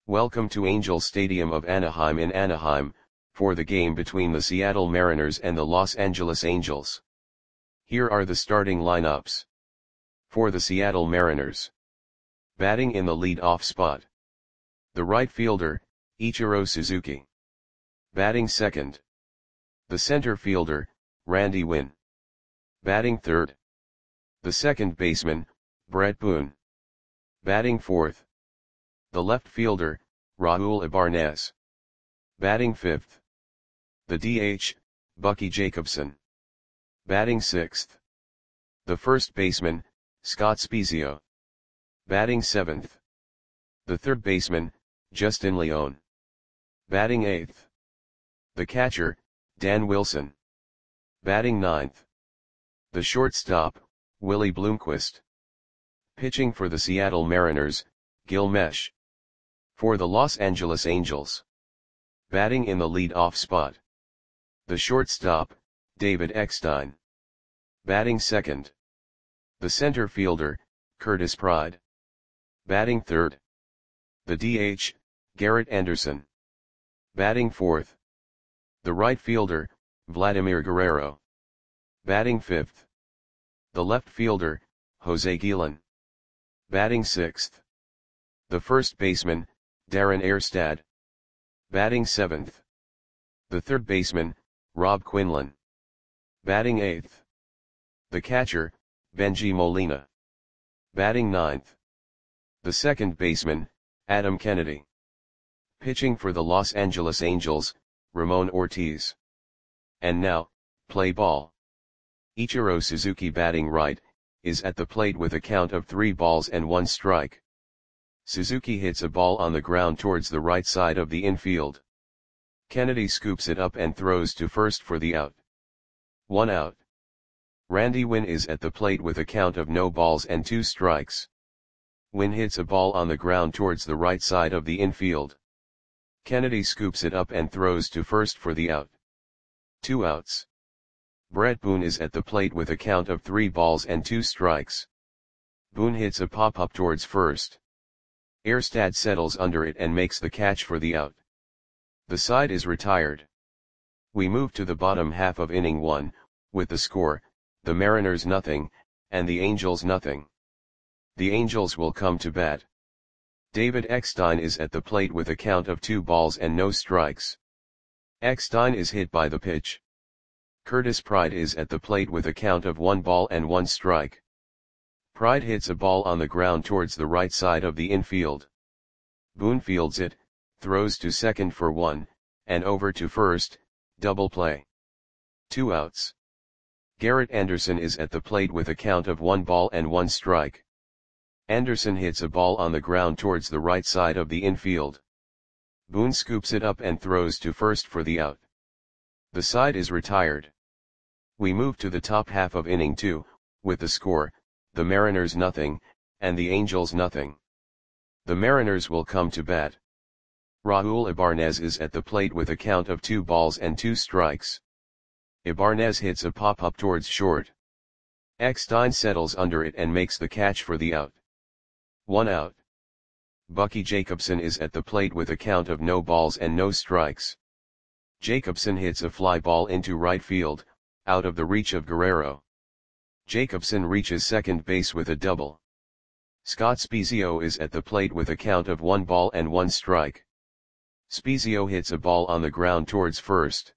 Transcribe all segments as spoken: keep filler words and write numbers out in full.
Welcome to Angel Stadium of Anaheim in Anaheim, for the game between the Seattle Mariners and the Los Angeles Angels. Here are the starting lineups. For the Seattle Mariners. Batting in the lead-off spot. The right fielder, Ichiro Suzuki. Batting second. The center fielder, Randy Winn. Batting third. The second baseman, Bret Boone. Batting fourth. The left fielder, Raul Ibanez. Batting fifth. The D H, Bucky Jacobson. Batting sixth. The first baseman, Scott Spiezio. Batting seventh. The third baseman, Justin Leone. Batting eighth. The catcher, Dan Wilson. Batting ninth. The shortstop, Willie Bloomquist. Pitching for the Seattle Mariners, Gil Meche. For the Los Angeles Angels. Batting in the lead-off spot. The shortstop, David Eckstein. Batting second. The center fielder, Curtis Pride. Batting third. The D H, Garrett Anderson. Batting fourth. The right fielder, Vladimir Guerrero. Batting fifth. The left fielder, Jose Guillen. Batting sixth. The first baseman, Darren Erstad. Batting seventh. The third baseman, Rob Quinlan. Batting eighth. The catcher, Bengie Molina. Batting ninth. The second baseman, Adam Kennedy. Pitching for the Los Angeles Angels, Ramon Ortiz. And now, play ball. Ichiro Suzuki batting right, is at the plate with a count of three balls and one strike. Suzuki hits a ball on the ground towards the right side of the infield. Kennedy scoops it up and throws to first for the out. One out. Randy Winn is at the plate with a count of no balls and two strikes. Winn hits a ball on the ground towards the right side of the infield. Kennedy scoops it up and throws to first for the out. Two outs. Bret Boone is at the plate with a count of three balls and two strikes. Boone hits a pop-up towards first. Erstad settles under it and makes the catch for the out. The side is retired. We move to the bottom half of inning one, with the score, the Mariners nothing, and the Angels nothing. The Angels will come to bat. David Eckstein is at the plate with a count of two balls and no strikes. Eckstein is hit by the pitch. Curtis Pride is at the plate with a count of one ball and one strike. Pride hits a ball on the ground towards the right side of the infield. Boone fields it, throws to second for one, and over to first, double play. Two outs. Garrett Anderson is at the plate with a count of one ball and one strike. Anderson hits a ball on the ground towards the right side of the infield. Boone scoops it up and throws to first for the out. The side is retired. We move to the top half of inning two, with the score, the Mariners nothing, and the Angels nothing. The Mariners will come to bat. Raul Ibanez is at the plate with a count of two balls and two strikes. Ibanez hits a pop-up towards short. Eckstein settles under it and makes the catch for the out. One out. Bucky Jacobson is at the plate with a count of no balls and no strikes. Jacobson hits a fly ball into right field, out of the reach of Guerrero. Jacobson reaches second base with a double. Scott Spiezio is at the plate with a count of one ball and one strike. Spiezio hits a ball on the ground towards first.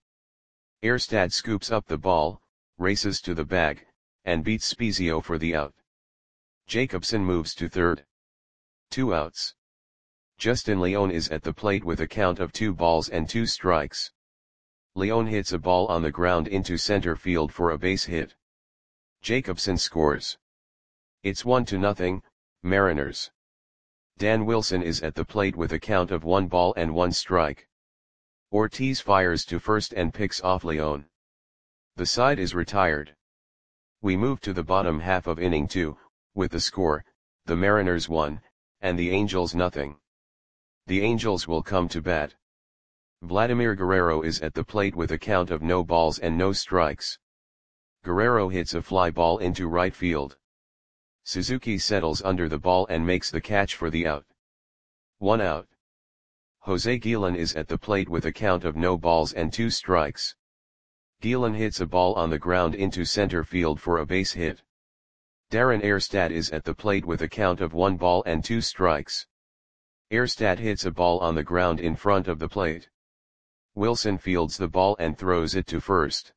Erstad scoops up the ball, races to the bag, and beats Spiezio for the out. Jacobson moves to third. Two outs. Justin Leone is at the plate with a count of two balls and two strikes. Leone hits a ball on the ground into center field for a base hit. Jacobson scores. It's one to nothing, Mariners. Dan Wilson is at the plate with a count of one ball and one strike. Ortiz fires to first and picks off Leone. The side is retired. We move to the bottom half of inning two, with the score, the Mariners one, and the Angels nothing. The Angels will come to bat. Vladimir Guerrero is at the plate with a count of no balls and no strikes. Guerrero hits a fly ball into right field. Suzuki settles under the ball and makes the catch for the out. One out. Jose Guillen is at the plate with a count of no balls and two strikes. Guillen hits a ball on the ground into center field for a base hit. Darren Erstad is at the plate with a count of one ball and two strikes. Erstad hits a ball on the ground in front of the plate. Wilson fields the ball and throws it to first.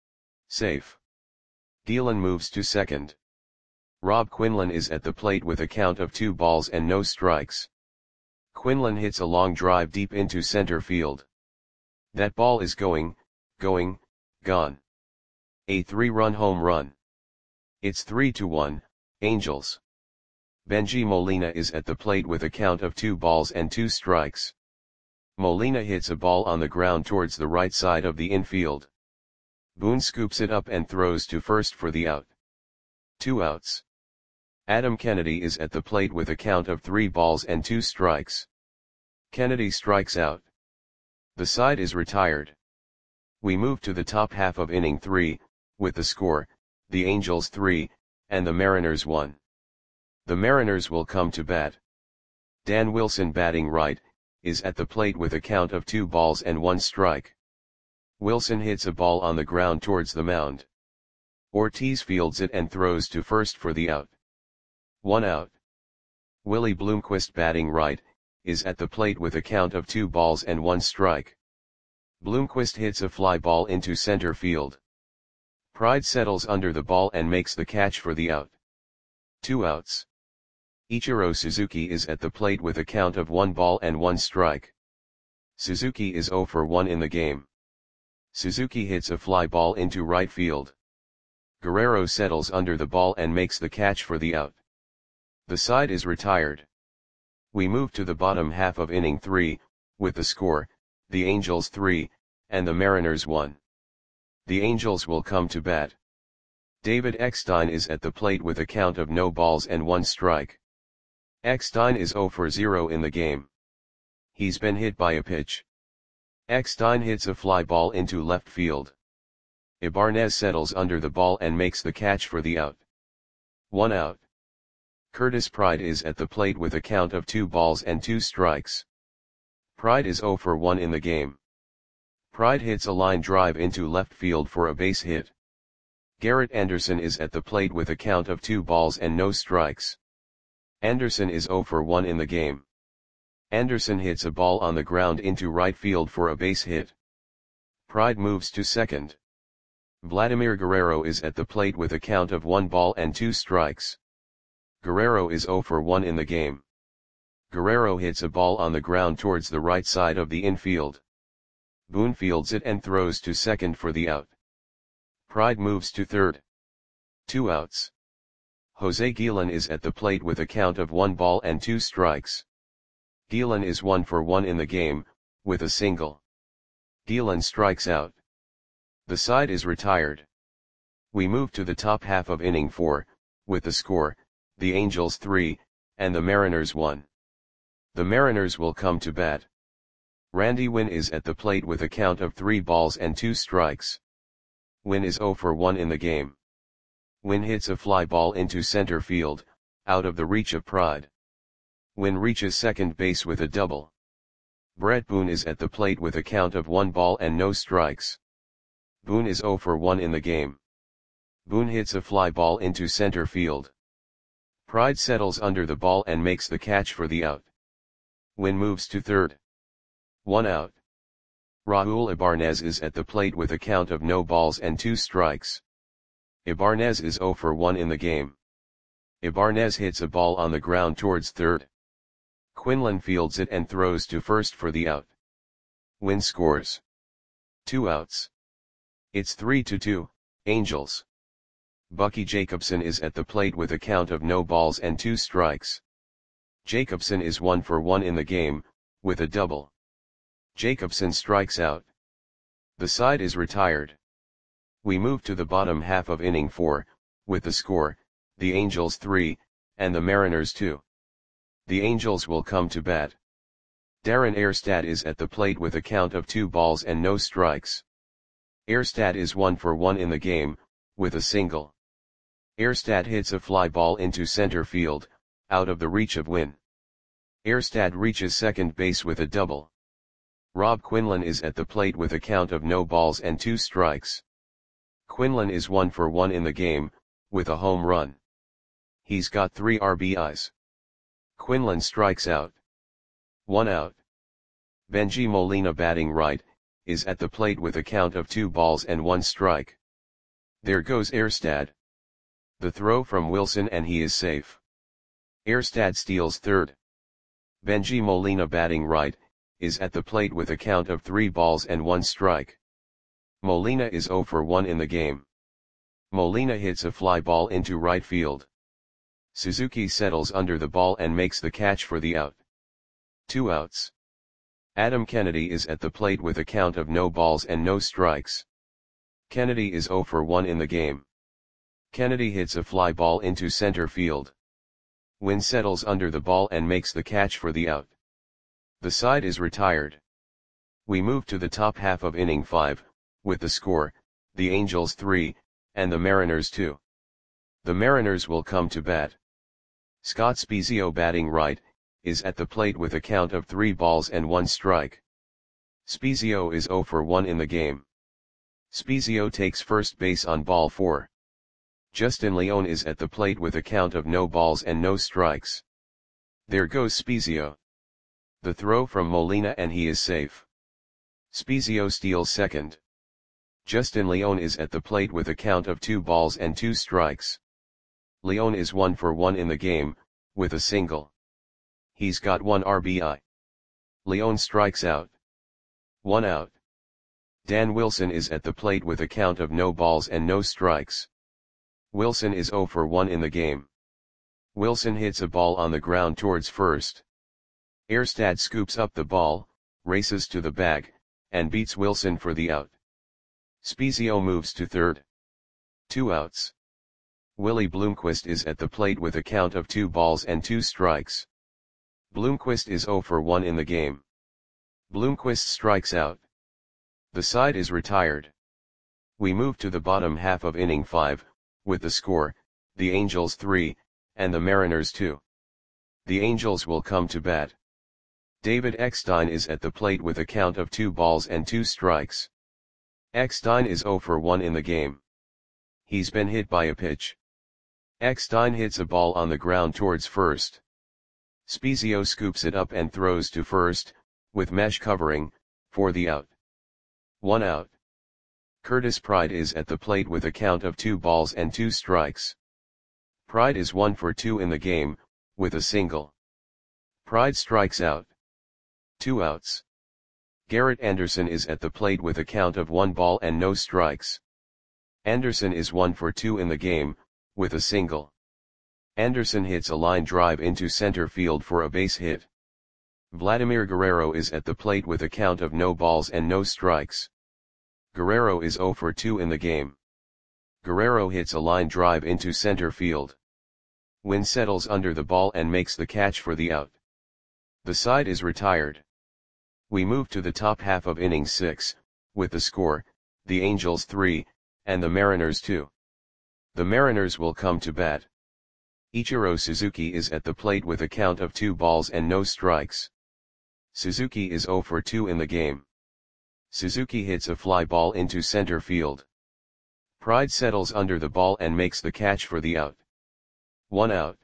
Safe. Guillen moves to second. Rob Quinlan is at the plate with a count of two balls and no strikes. Quinlan hits a long drive deep into center field. That ball is going, going, gone. A three-run home run. It's three to one, Angels. Benji Molina is at the plate with a count of two balls and two strikes. Molina hits a ball on the ground towards the right side of the infield. Boone scoops it up and throws to first for the out. Two outs. Adam Kennedy is at the plate with a count of three balls and two strikes. Kennedy strikes out. The side is retired. We move to the top half of inning three, with the score, the Angels three, and the Mariners one. The Mariners will come to bat. Dan Wilson, batting right, is at the plate with a count of two balls and one strike. Wilson hits a ball on the ground towards the mound. Ortiz fields it and throws to first for the out. One out. Willie Bloomquist, batting right, is at the plate with a count of two balls and one strike. Bloomquist hits a fly ball into center field. Pride settles under the ball and makes the catch for the out. Two outs. Ichiro Suzuki is at the plate with a count of one ball and one strike. Suzuki is zero for one in the game. Suzuki hits a fly ball into right field. Guerrero settles under the ball and makes the catch for the out. The side is retired. We move to the bottom half of inning three, with the score, the Angels three, and the Mariners one. The Angels will come to bat. David Eckstein is at the plate with a count of no balls and one strike. Eckstein is zero for zero in the game. He's been hit by a pitch. Eckstein hits a fly ball into left field. Ibanez settles under the ball and makes the catch for the out. One out. Curtis Pride is at the plate with a count of two balls and two strikes. Pride is zero for one in the game. Pride hits a line drive into left field for a base hit. Garrett Anderson is at the plate with a count of two balls and no strikes. Anderson is zero for one in the game. Anderson hits a ball on the ground into right field for a base hit. Pride moves to second. Vladimir Guerrero is at the plate with a count of one ball and two strikes. Guerrero is zero for one in the game. Guerrero hits a ball on the ground towards the right side of the infield. Boone fields it and throws to second for the out. Pride moves to third. Two outs. Jose Guillen is at the plate with a count of one ball and two strikes. Guillen is one for one in the game, with a single. Guillen strikes out. The side is retired. We move to the top half of inning four, with the score, the Angels three, and the Mariners one. The Mariners will come to bat. Randy Winn is at the plate with a count of three balls and two strikes. Winn is zero for one in the game. Winn hits a fly ball into center field, out of the reach of Pride. Winn reaches second base with a double. Brett Boone is at the plate with a count of one ball and no strikes. Boone is zero for one in the game. Boone hits a fly ball into center field. Pride settles under the ball and makes the catch for the out. Winn moves to third. One out. Raul Ibanez is at the plate with a count of no balls and two strikes. Ibanez is zero for one in the game. Ibanez hits a ball on the ground towards third. Quinlan fields it and throws to first for the out. Winn scores. Two outs. It's three to two, Angels. Bucky Jacobson is at the plate with a count of no balls and two strikes. Jacobson is one for one in the game, with a double. Jacobson strikes out. The side is retired. We move to the bottom half of inning four, with the score, the Angels three, and the Mariners two. The Angels will come to bat. Darren Erstad is at the plate with a count of two balls and no strikes. Erstad is one for one in the game, with a single. Erstad hits a fly ball into center field, out of the reach of Winn. Erstad reaches second base with a double. Rob Quinlan is at the plate with a count of no balls and two strikes. Quinlan is one for one in the game, with a home run. He's got three R B Is. Quinlan strikes out. One out. Bengie Molina, batting right, is at the plate with a count of two balls and one strike. There goes Erstad. The throw from Wilson and he is safe. Erstad steals third. Bengie Molina, batting right, is at the plate with a count of three balls and one strike. Molina is zero for one in the game. Molina hits a fly ball into right field. Suzuki settles under the ball and makes the catch for the out. Two outs. Adam Kennedy is at the plate with a count of no balls and no strikes. Kennedy is zero for one in the game. Kennedy hits a fly ball into center field. Wynn settles under the ball and makes the catch for the out. The side is retired. We move to the top half of inning five, with the score, the Angels three, and the Mariners two. The Mariners will come to bat. Scott Spiezio, batting right, is at the plate with a count of three balls and one strike. Spiezio is zero for one in the game. Spiezio takes first base on ball four. Justin Leone is at the plate with a count of no balls and no strikes. There goes Spiezio. The throw from Molina and he is safe. Spiezio steals second. Justin Leone is at the plate with a count of two balls and two strikes. Leone is one for one in the game, with a single. He's got one R B I. Leone strikes out. One out. Dan Wilson is at the plate with a count of no balls and no strikes. Wilson is zero for one in the game. Wilson hits a ball on the ground towards first. Erstad scoops up the ball, races to the bag, and beats Wilson for the out. Spiezio moves to third. Two outs. Willie Bloomquist is at the plate with a count of two balls and two strikes. Bloomquist is zero for one in the game. Bloomquist strikes out. The side is retired. We move to the bottom half of inning five, with the score, the Angels three, and the Mariners two. The Angels will come to bat. David Eckstein is at the plate with a count of two balls and two strikes. Eckstein is zero for one in the game. He's been hit by a pitch. Eckstein hits a ball on the ground towards first. Spiezio scoops it up and throws to first, with mesh covering, for the out. One out. Curtis Pride is at the plate with a count of two balls and two strikes. Pride is one for two in the game, with a single. Pride strikes out. Two outs. Garrett Anderson is at the plate with a count of one ball and no strikes. Anderson is one for two in the game, with a single. Anderson hits a line drive into center field for a base hit. Vladimir Guerrero is at the plate with a count of no balls and no strikes. Guerrero is zero for two in the game. Guerrero hits a line drive into center field. Wynn settles under the ball and makes the catch for the out. The side is retired. We move to the top half of inning six, with the score, the Angels three, and the Mariners two. The Mariners will come to bat. Ichiro Suzuki is at the plate with a count of two balls and no strikes. Suzuki is zero for two in the game. Suzuki hits a fly ball into center field. Pride settles under the ball and makes the catch for the out. One out.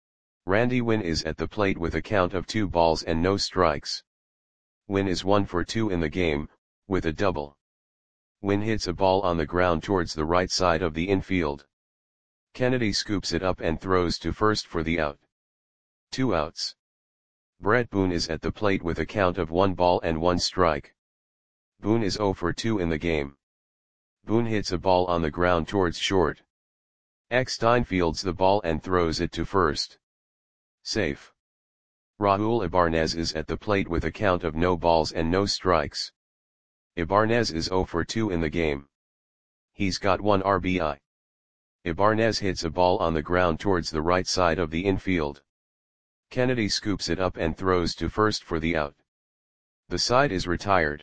Randy Wynn is at the plate with a count of two balls and no strikes. Wynn is one for two in the game, with a double. Wynn hits a ball on the ground towards the right side of the infield. Kennedy scoops it up and throws to first for the out. Two outs. Brett Boone is at the plate with a count of one ball and one strike. Boone is zero for two in the game. Boone hits a ball on the ground towards short. Eckstein fields the ball and throws it to first. Safe. Raul Ibanez is at the plate with a count of no balls and no strikes. Ibanez is zero for two in the game. He's got one R B I. Ibanez hits a ball on the ground towards the right side of the infield. Kennedy scoops it up and throws to first for the out. The side is retired.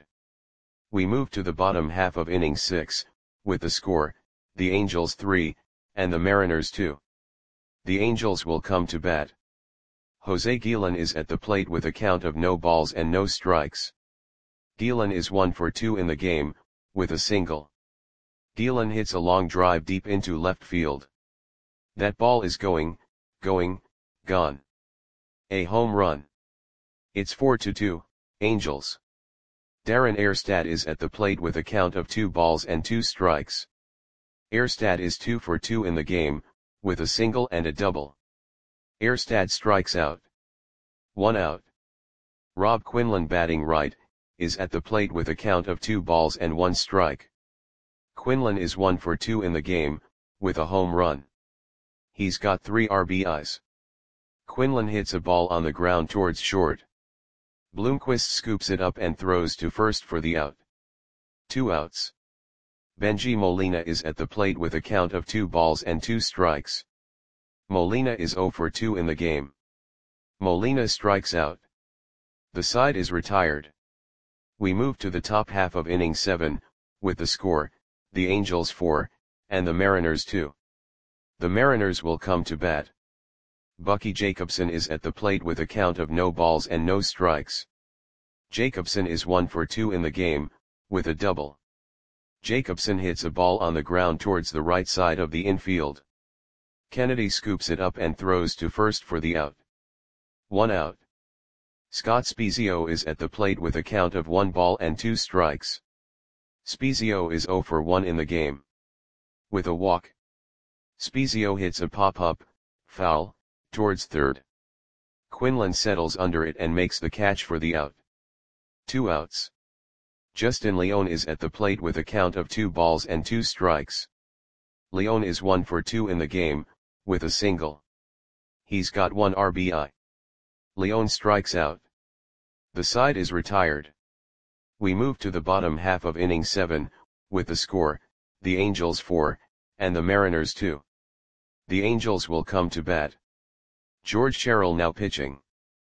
We move to the bottom half of inning six, with the score, the Angels three, and the Mariners two. The Angels will come to bat. Jose Guillen is at the plate with a count of no balls and no strikes. Gielan is one for two in the game, with a single. Gielan hits a long drive deep into left field. That ball is going, going, gone. A home run. It's four to two, Angels. Darren Erstad is at the plate with a count of two balls and two strikes. Erstad is two for two in the game, with a single and a double. Erstad strikes out. One out. Rob Quinlan, batting right, is at the plate with a count of two balls and one strike. Quinlan is one for two in the game, with a home run. He's got three R B Is. Quinlan hits a ball on the ground towards short. Bloomquist scoops it up and throws to first for the out. Two outs. Benji Molina is at the plate with a count of two balls and two strikes. Molina is zero for two in the game. Molina strikes out. The side is retired. We move to the top half of inning seven, with the score, the Angels four, and the Mariners two. The Mariners will come to bat. Bucky Jacobson is at the plate with a count of no balls and no strikes. Jacobson is one for two in the game, with a double. Jacobson hits a ball on the ground towards the right side of the infield. Kennedy scoops it up and throws to first for the out. One out. Scott Spiezio is at the plate with a count of one ball and two strikes. Spiezio is zero for one in the game. With a walk. Spiezio hits a pop-up, foul, towards third. Quinlan settles under it and makes the catch for the out. Two outs. Justin Leone is at the plate with a count of two balls and two strikes. Leone is one for two in the game, with a single. He's got one R B I. Leone strikes out. The side is retired. We move to the bottom half of inning seven, with the score, the Angels four, and the Mariners two. The Angels will come to bat. George Sherrill now pitching.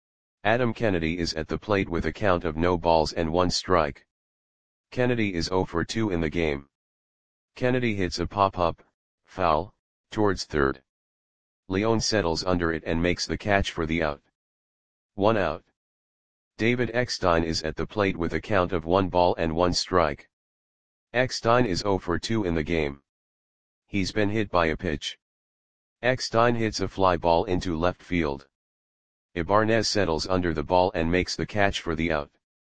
Adam Kennedy is at the plate with a count of no balls and one strike. Kennedy is zero for two in the game. Kennedy hits a pop-up, foul, towards third. Leone settles under it and makes the catch for the out. One out. David Eckstein is at the plate with a count of one ball and one strike. Eckstein is zero for two in the game. He's been hit by a pitch. Eckstein hits a fly ball into left field. Ibanez settles under the ball and makes the catch for the out.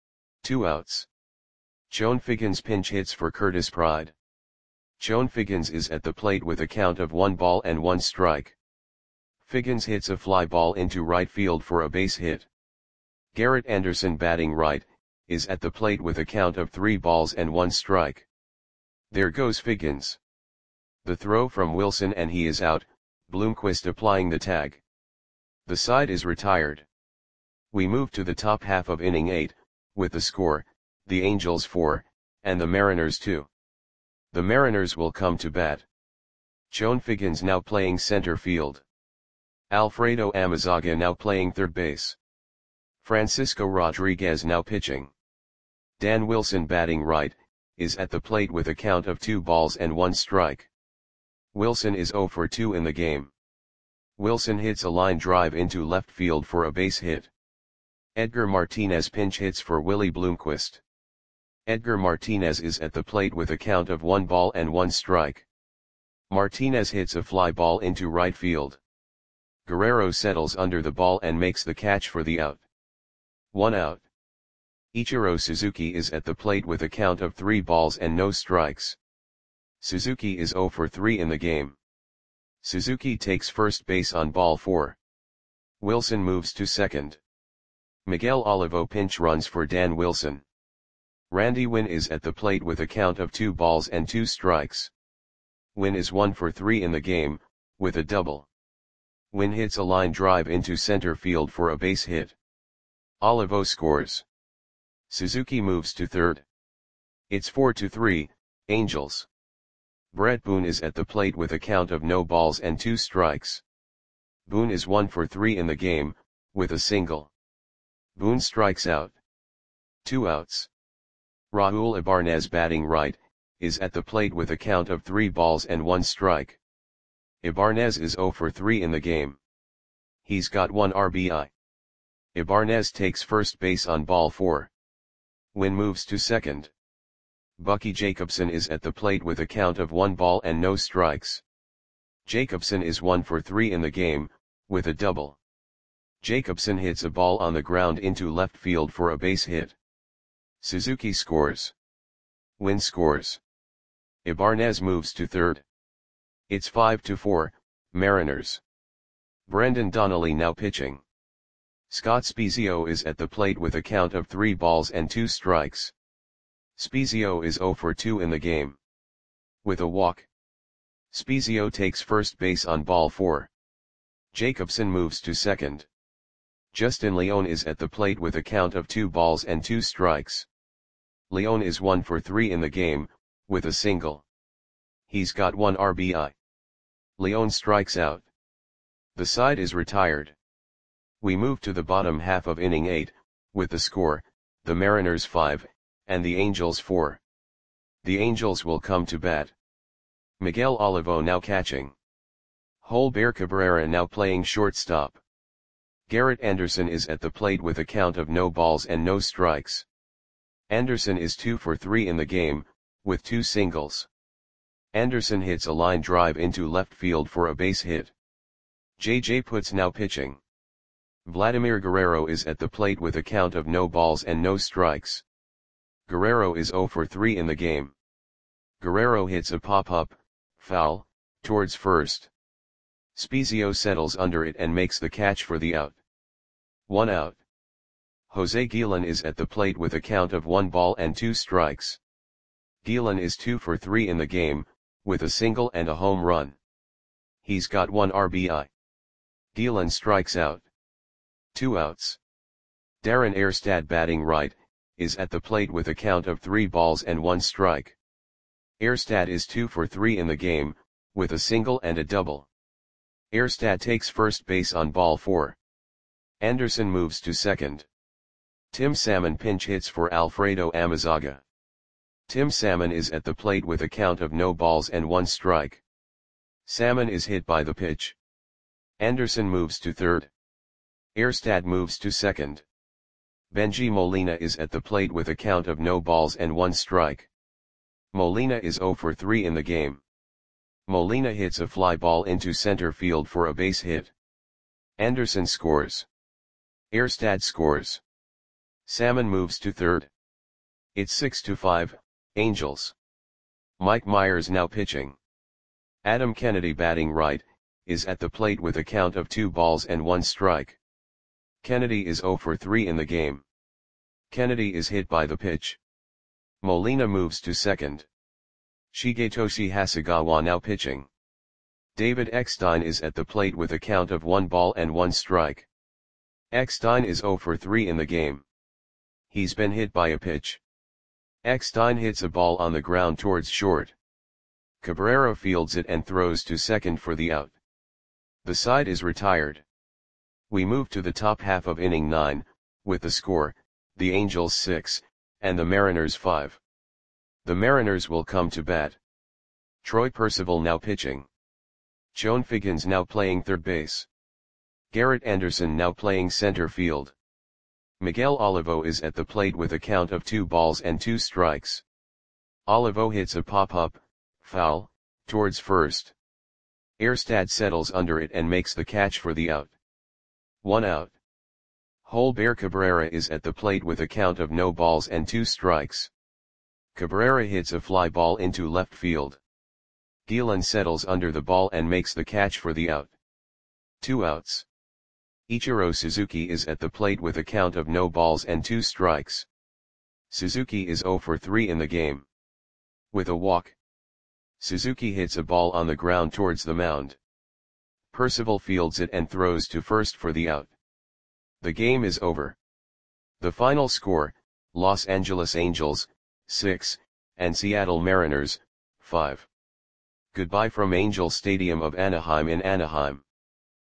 Two outs. Chone Figgins pinch hits for Curtis Pride. Chone Figgins is at the plate with a count of one ball and one strike. Figgins hits a fly ball into right field for a base hit. Garrett Anderson, batting right, is at the plate with a count of three balls and one strike. There goes Figgins. The throw from Wilson and he is out, Bloomquist applying the tag. The side is retired. We move to the top half of inning eight, with the score, the Angels four, and the Mariners two. The Mariners will come to bat. Chone Figgins now playing center field. Alfredo Amazaga now playing third base. Francisco Rodriguez now pitching. Dan Wilson, batting right, is at the plate with a count of two balls and one strike. Wilson is zero for two in the game. Wilson hits a line drive into left field for a base hit. Edgar Martinez pinch hits for Willie Bloomquist. Edgar Martinez is at the plate with a count of one ball and one strike. Martinez hits a fly ball into right field. Guerrero settles under the ball and makes the catch for the out. One out. Ichiro Suzuki is at the plate with a count of three balls and no strikes. Suzuki is zero for three in the game. Suzuki takes first base on ball four. Wilson moves to second. Miguel Olivo pinch runs for Dan Wilson. Randy Winn is at the plate with a count of two balls and two strikes. Winn is one for three in the game, with a double. Winn hits a line drive into center field for a base hit. Olivo scores. Suzuki moves to third. It's four to three, Angels. Brett Boone is at the plate with a count of no balls and two strikes. Boone is one for three in the game, with a single. Boone strikes out. Two outs. Raul Ibanez, batting right, is at the plate with a count of three balls and one strike. Ibanez is zero for three in the game. He's got one R B I. Ibanez takes first base on ball four. Wynn moves to second. Bucky Jacobson is at the plate with a count of one ball and no strikes. Jacobson is one for three in the game, with a double. Jacobson hits a ball on the ground into left field for a base hit. Suzuki scores. Wynn scores. Ibanez moves to third. It's five to four, Mariners. Brendan Donnelly now pitching. Scott Spiezio is at the plate with a count of three balls and two strikes. Spiezio is zero for two in the game. With a walk. Spiezio takes first base on ball four. Jacobson moves to second. Justin Leone is at the plate with a count of two balls and two strikes. Leone is one for three in the game, with a single. He's got one R B I. Leone strikes out. The side is retired. We move to the bottom half of inning eight, with the score, the Mariners five, and the Angels four. The Angels will come to bat. Miguel Olivo now catching. Holber Cabrera now playing shortstop. Garrett Anderson is at the plate with a count of no balls and no strikes. Anderson is two for three in the game, with two singles. Anderson hits a line drive into left field for a base hit. J J Putz now pitching. Vladimir Guerrero is at the plate with a count of no balls and no strikes. Guerrero is zero for three in the game. Guerrero hits a pop-up, foul, towards first. Spiezio settles under it and makes the catch for the out. One out. Jose Guillen is at the plate with a count of one ball and two strikes. Guillen is two for three in the game, with a single and a home run. He's got one R B I. Guillen strikes out. Two outs. Darren Erstad batting right, is at the plate with a count of three balls and one strike. Erstad is two for three in the game, with a single and a double. Erstad takes first base on ball four. Anderson moves to second. Tim Salmon pinch hits for Alfredo Amezaga. Tim Salmon is at the plate with a count of no balls and one strike. Salmon is hit by the pitch. Anderson moves to third. Erstad moves to second. Benji Molina is at the plate with a count of no balls and one strike. Molina is zero for three in the game. Molina hits a fly ball into center field for a base hit. Anderson scores. Erstad scores. Salmon moves to third. It's six to five, Angels. Mike Myers now pitching. Adam Kennedy batting right, is at the plate with a count of two balls and one strike. Kennedy is zero for three in the game. Kennedy is hit by the pitch. Molina moves to second. Shigetoshi Hasegawa now pitching. David Eckstein is at the plate with a count of one ball and one strike. Eckstein is zero for three in the game. He's been hit by a pitch. Eckstein hits a ball on the ground towards short. Cabrera fields it and throws to second for the out. The side is retired. We move to the top half of inning nine, with the score, the Angels six, and the Mariners five. The Mariners will come to bat. Troy Percival now pitching. Joan Figgins now playing third base. Garrett Anderson now playing center field. Miguel Olivo is at the plate with a count of two balls and two strikes. Olivo hits a pop-up, foul, towards first. Erstad settles under it and makes the catch for the out. One out. Holber Cabrera is at the plate with a count of no balls and two strikes. Cabrera hits a fly ball into left field. Guillen settles under the ball and makes the catch for the out. Two outs. Ichiro Suzuki is at the plate with a count of no balls and two strikes. Suzuki is zero for three in the game. With a walk. Suzuki hits a ball on the ground towards the mound. Percival fields it and throws to first for the out. The game is over. The final score, Los Angeles Angels, six, and Seattle Mariners, five. Goodbye from Angel Stadium of Anaheim in Anaheim.